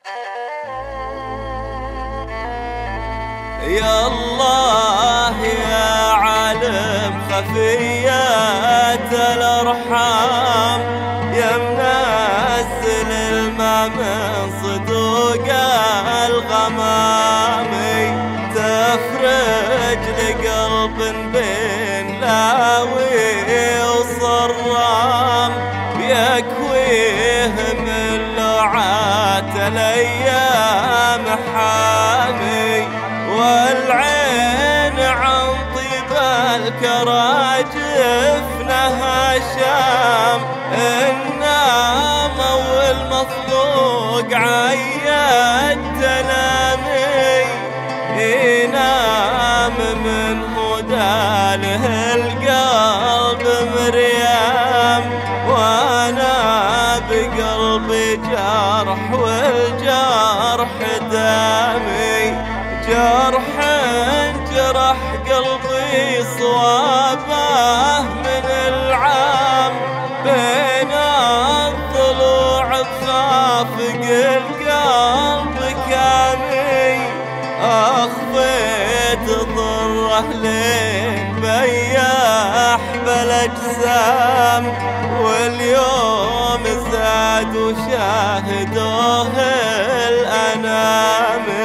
يا الله يا عالم خفيات الأرحام، يا منزل الماء من صدوق الغمام، تفرج لقلب بين لاوي وصرام، يكويه من لعات الأيام حامي، والعين عن طيب الكراجف نهشام، النام والمخلوق عيد تنامي، ينام من هداله القلب مريم، وانا بقلبي جرح والجرح دامي، جرح جرح قلبي صوابه من العام، بين الضلوع بخافق القلب كامي، أخفيت ضره لين بياح بالاجسام، واليوم زاد وشاهدوه الأنام.